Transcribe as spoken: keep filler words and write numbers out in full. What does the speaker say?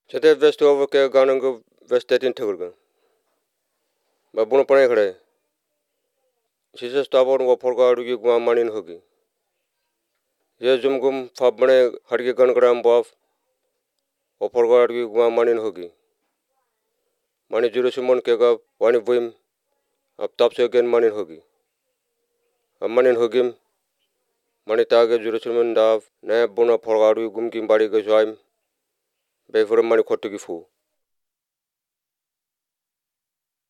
Sete vest over ke ganang vest tetin tegurgan. Ba buno pane khade. Sisa stabon wa forga adugi guma manin hogi. Ye zum gum fabane hargi gan gram baf. O forga adugi guma manin hogi. Mani jurusuman kega wani buim. Ab tapse again manin hogi. Ab manin hogim. Mani tage jurusuman dav. Ne buno forga adugi gum kim bari gajoim. Be for mani khotugi fu.